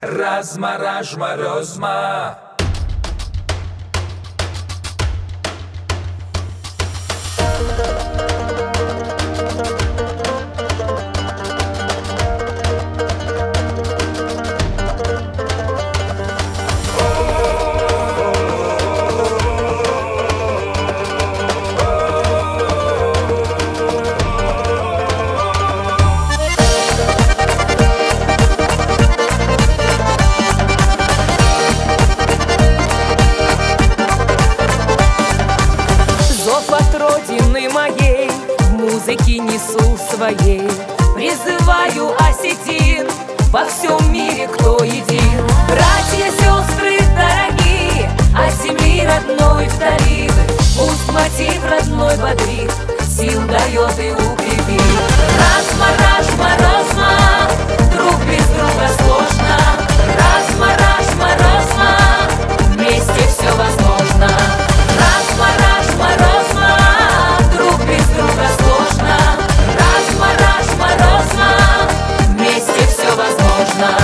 Размаражма, розма. От родины моей в музыке несу своей, призываю осетин во всем мире, кто един. Братья, сестры дорогие, от земли родной вдали, пусть мотив родной бодрит, сил дает и укрепит. Разма, ражма, розма, друг без друга сложно. Разма, ражма, розма, вместе все возможно. Разма, ражма, розма, друг без друга сложно. Разма, ражма, розма, вместе все возможно.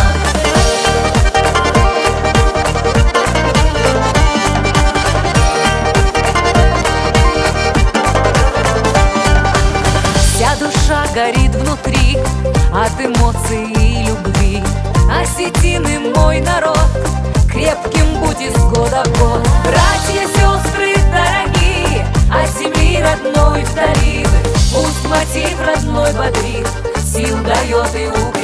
Вся душа горит внутри от эмоций и любви. Осетины мой народ, крепким будь из года в год. Братья, сестры дорогие, от земли родной вдали, пусть мотив родной бодрит, сил дает и укрепит.